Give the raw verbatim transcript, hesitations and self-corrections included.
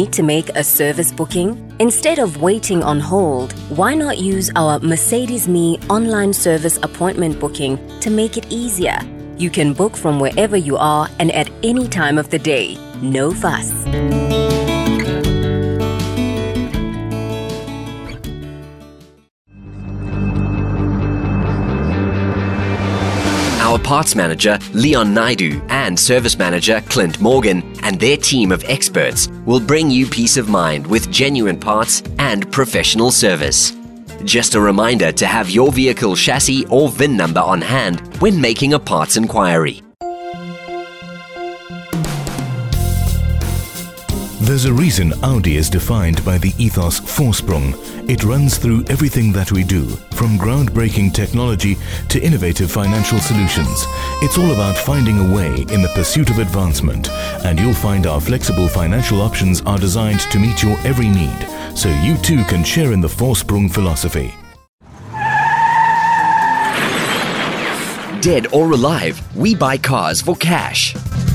need to make a service booking? Instead of waiting on hold, why not use our Mercedes Me online service appointment booking to make it easier? You can book from wherever you are and at any time of the day. No fuss. Our parts manager, Leon Naidu, and service manager, Clint Morgan, and their team of experts will bring you peace of mind with genuine parts and professional service. Just a reminder to have your vehicle chassis or V I N number on hand when making a parts inquiry. There's a reason Audi is defined by the ethos Vorsprung. It runs through everything that we do, from groundbreaking technology to innovative financial solutions. It's all about finding a way in the pursuit of advancement, and you'll find our flexible financial options are designed to meet your every need, so you too can share in the Vorsprung philosophy. Dead or alive, we buy cars for cash.